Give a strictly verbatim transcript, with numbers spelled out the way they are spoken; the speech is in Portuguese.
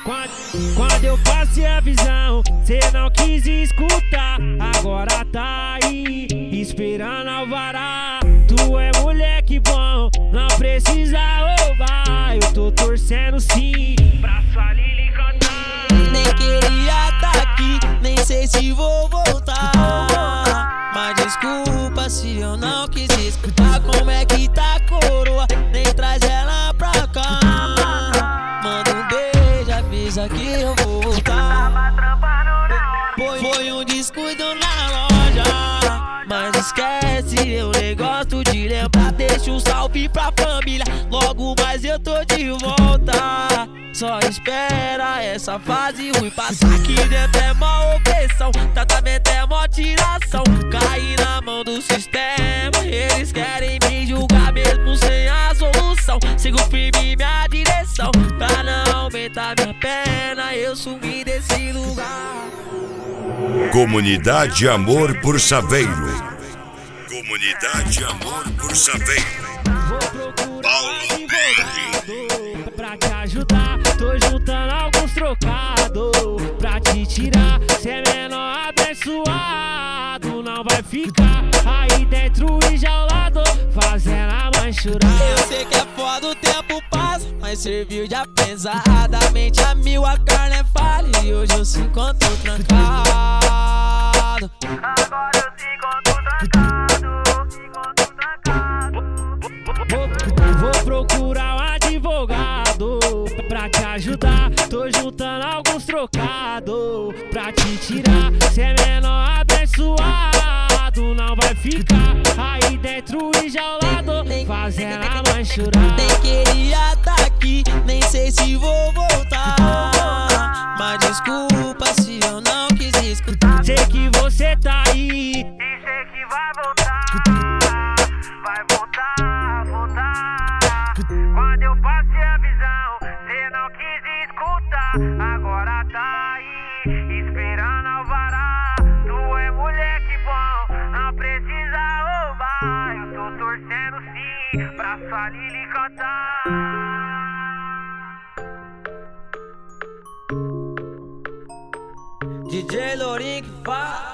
Quando, quando eu passei a visão, cê não quis escutar. Agora tá aí, esperando alvará. Tu é moleque bom, não precisa roubar. Eu tô torcendo sim, pra sua Lili cantar. Nem queria tá aqui, nem sei se vou voltar. Mas desculpa se eu não quis escutar. Como é que tá a coroa? Nem traz ela pra cá. Manda um beijo, avisa que eu vou voltar. Foi um descuido na loja, mas esquece, eu nem gosto de lembrar. Deixa um salve pra família, logo mais eu tô de volta. Só espera essa fase ruim passar, que dentro é mó opressão, tratamento é mó tiração. Caí na mão do sistema, eles querem me julgar mesmo sem a solução. Sigo firme minha direção, pra não aumentar minha pena, eu sumi desse lugar. Comunidade Amor por Saveiro. Comunidade Amor por Saveiro. Vou procurar um advogado pra te ajudar. Tô juntando alguns trocados pra te tirar. Cê é menor abençoado, não vai ficar aí dentro e já ao lado, fazendo a mãe chorar. Eu sei que é foda, o tempo passa, mas serviu de apensadamente a mil. A carne é falha e hoje eu se encontro trancado. Agora eu se encontro trancado, se encontro trancado. Vou, vou procurar um advogado pra te ajudar. Tô juntando alguns trocados pra te tirar. Cê é menor abençoado, não vai ficar aí dentro e já ao lado, fazendo a mãe chorar. Nem queria tá aqui, nem sei se vou voltar. Mas desculpa se eu não quis escutar. Sei que você tá aí, E sei que vai voltar, vai voltar, voltar. Quando eu passei a visão, cê não quis escutar. Agora tá aí, esperando alvará. Tu é moleque bom, não precisa roubar. Eu tô torcendo sim, pra sua Lili cantar. D J Lourinho que fala.